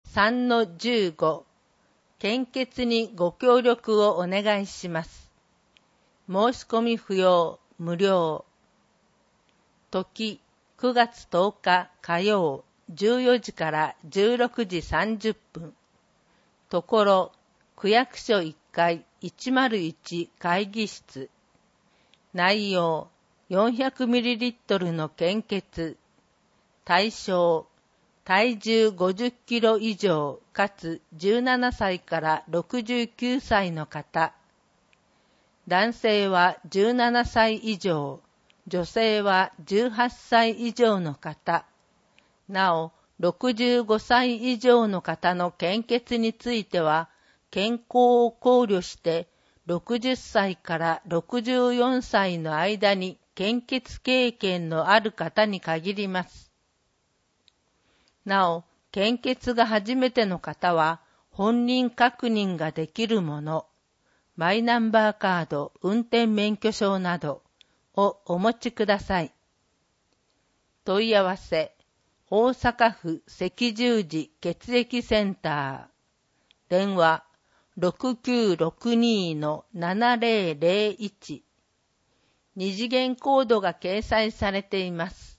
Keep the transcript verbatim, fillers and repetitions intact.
さんのじゅうご 献血にご協力をお願いします。申し込み不要、無料。時、くがつとおか火曜、じゅうよじからじゅうろくじさんじゅっぷん。ところ、区役所いっかいいちまるいち会議室。内容、よんひゃくミリリットル の献血。対象、体重ごじゅっキロ以上かつじゅうななさいからろくじゅうきゅうさいの方。男性はじゅうななさい以上、女性はじゅうはっさい以上の方。なお、ろくじゅうごさい以上の方の献血については、健康を考慮してろくじゅっさいからろくじゅうよんさいの間に献血経験のある方に限ります。なお、献血が初めての方は、本人確認ができるもの、マイナンバーカード、運転免許証などをお持ちください。問い合わせ、大阪府赤十字血液センター、電話 ろくきゅうろくに のななぜろぜろいち、二次元コードが掲載されています。